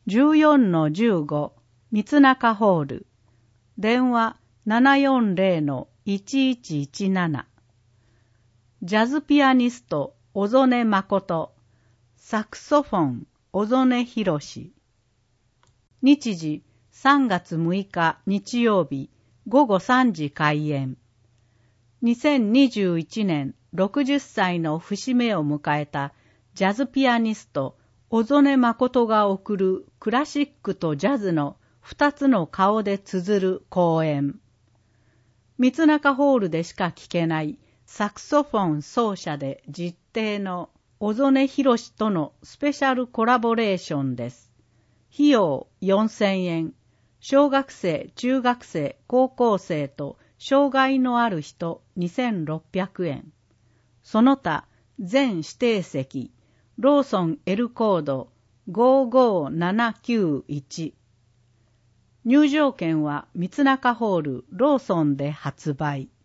14-15 三中ホール。電話740-1117。ジャズピアニスト小曽根誠。サクソフォン小曽根博。日時3月6日日曜日午後3時開演。2021年60歳の節目を迎えたジャズピアニスト小曽根誠が送るクラシックとジャズの二つの顔で綴る公演。三中ホールでしか聴けないサクソフォン奏者で実弟の小曽根博とのスペシャルコラボレーションです。費用4000円。小学生、中学生、高校生と障害のある人2600円。その他、全指定席、ローソン L コード55791。入場券は三中ホールローソンで発売。